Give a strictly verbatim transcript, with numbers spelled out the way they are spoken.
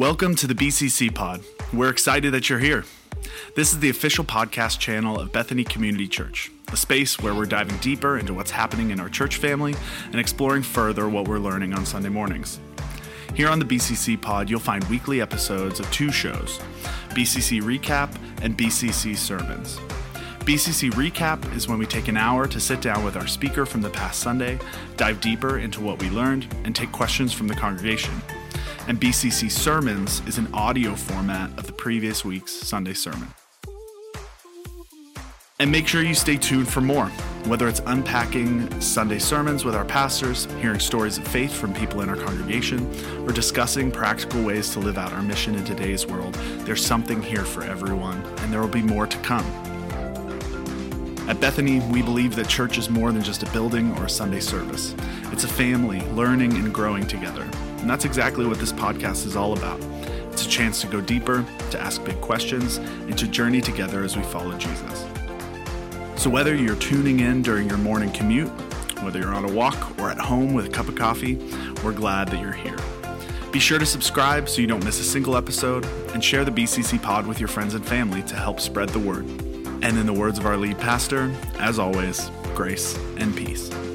Welcome to the B C C Pod. We're excited that you're here. This is the official podcast channel of Bethany Community Church, a space where we're diving deeper into what's happening in our church family and exploring further what we're learning on Sunday mornings. Here on the B C C Pod, you'll find weekly episodes of two shows, B C C Recap and B C C Sermons. B C C Recap is when we take an hour to sit down with our speaker from the past Sunday, dive deeper into what we learned, and take questions from the congregation. And B C C Sermons is an audio format of the previous week's Sunday sermon. And make sure you stay tuned for more, whether it's unpacking Sunday sermons with our pastors, hearing stories of faith from people in our congregation, or discussing practical ways to live out our mission in today's world. There's something here for everyone, and there will be more to come. At Bethany, we believe that church is more than just a building or a Sunday service. It's a family, learning and growing together. And that's exactly what this podcast is all about. It's a chance to go deeper, to ask big questions, and to journey together as we follow Jesus. So whether you're tuning in during your morning commute, whether you're on a walk or at home with a cup of coffee, we're glad that you're here. Be sure to subscribe so you don't miss a single episode, and share the B C C Pod with your friends and family to help spread the word. And in the words of our lead pastor, as always, grace and peace.